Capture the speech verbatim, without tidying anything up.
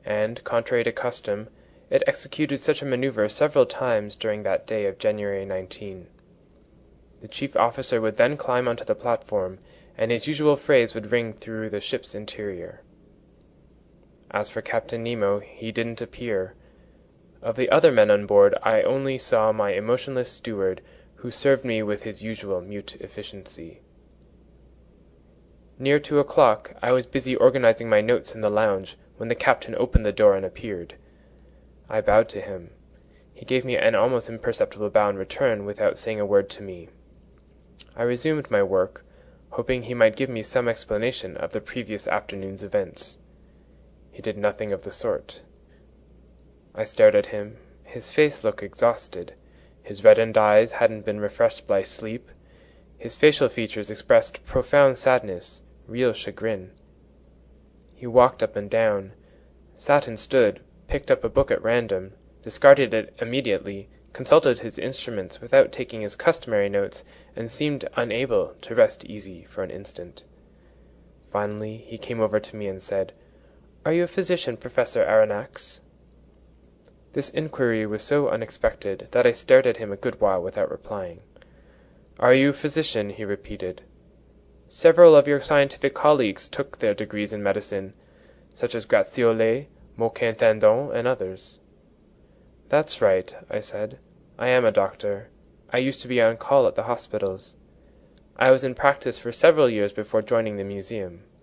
and, contrary to custom, it executed such a manoeuvre several times during that day of January nineteenth. The chief officer would then climb onto the platform, and his usual phrase would ring through the ship's interior. As for Captain Nemo, he didn't appear. Of the other men on board, I only saw my emotionless steward, who served me with his usual mute efficiency. Near two o'clock, I was busy organizing my notes in the lounge, when the captain opened the door and appeared. I bowed to him. He gave me an almost imperceptible bow in return without saying a word to me. I resumed my work, hoping he might give me some explanation of the previous afternoon's events. He did nothing of the sort. I stared at him. His face looked exhausted. His reddened eyes hadn't been refreshed by sleep. His facial features expressed profound sadness, real chagrin. He walked up and down, sat and stood, picked up a book at random, discarded it immediately, consulted his instruments without taking his customary notes, and seemed unable to rest easy for an instant. Finally he came over to me and said, "Are you a physician, Professor Aronnax?" This inquiry was so unexpected that I stared at him a good while without replying. "Are you a physician?" he repeated. "Several of your scientific colleagues took their degrees in medicine, such as Gratiolet, Moquin-Tandon, and others." "That's right," I said. "I am a doctor. I used to be on call at the hospitals. I was in practice for several years before joining the museum."